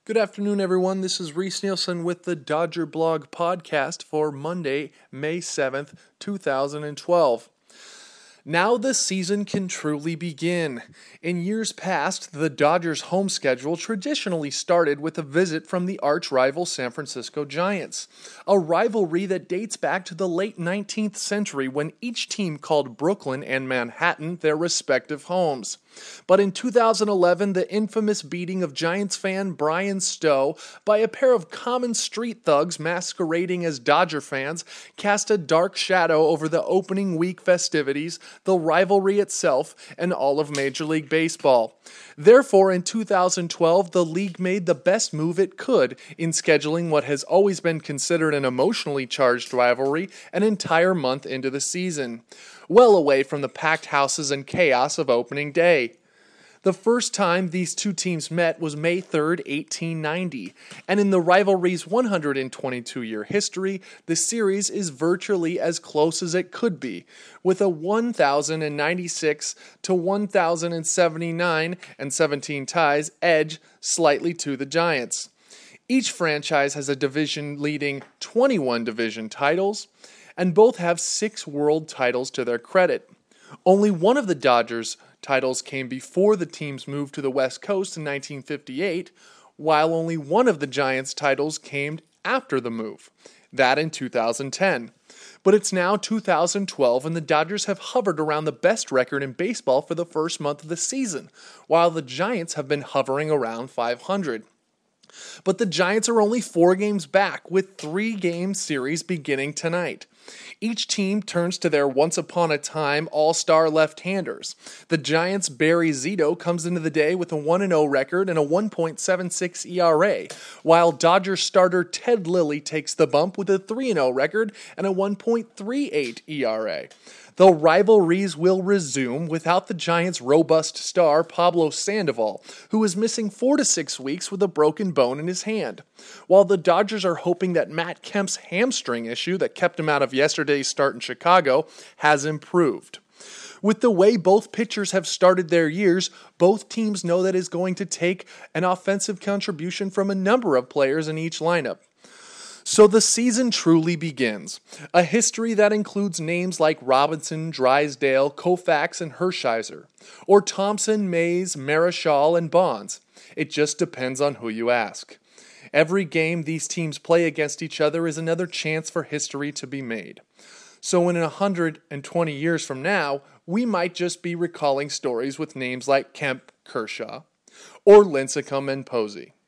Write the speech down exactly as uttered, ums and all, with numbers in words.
Good afternoon, everyone. This is Reese Nielsen with the Dodger Blog podcast for Monday, May seventh, two thousand twelve. Now the season can truly begin. In years past, the Dodgers' home schedule traditionally started with a visit from the arch-rival San Francisco Giants, a rivalry that dates back to the late nineteenth century when each team called Brooklyn and Manhattan their respective homes. But in two thousand eleven, the infamous beating of Giants fan Brian Stowe by a pair of common street thugs masquerading as Dodger fans cast a dark shadow over the opening week festivities, the rivalry itself, and all of Major League Baseball. Therefore, in two thousand twelve, the league made the best move it could in scheduling what has always been considered an emotionally charged rivalry an entire month into the season, well away from the packed houses and chaos of opening day. The first time these two teams met was May third, eighteen ninety, and in the rivalry's one hundred twenty-two year history, the series is virtually as close as it could be, with a one thousand ninety-six to one thousand seventy-nine and seventeen ties edge slightly to the Giants. Each franchise has a division leading twenty-one division titles, and both have six world titles to their credit. Only one of the Dodgers' titles came before the teams moved to the West Coast in nineteen fifty-eight, while only one of the Giants' titles came after the move, that in two thousand ten. But it's now two thousand twelve, and the Dodgers have hovered around the best record in baseball for the first month of the season, while the Giants have been hovering around five hundred. But the Giants are only four games back, with three-game series beginning tonight. Each team turns to their once-upon-a-time all-star left-handers. The Giants' Barry Zito comes into the day with a one and oh record and a one point seven six E R A, while Dodgers starter Ted Lilly takes the bump with a three and oh record and a one point three eight E R A. The rivalries will resume without the Giants' robust star Pablo Sandoval, who is missing four to six weeks with a broken bone in his hand, while the Dodgers are hoping that Matt Kemp's hamstring issue that kept him out of yesterday's start in Chicago has improved. With the way both pitchers have started their years, both teams know that it is going to take an offensive contribution from a number of players in each lineup. So the season truly begins, a history that includes names like Robinson, Drysdale, Koufax, and Hershiser, or Thompson, Mays, Marichal, and Bonds. It just depends on who you ask. Every game these teams play against each other is another chance for history to be made. So in one hundred twenty years from now, we might just be recalling stories with names like Kemp, Kershaw, or Lincecum and Posey.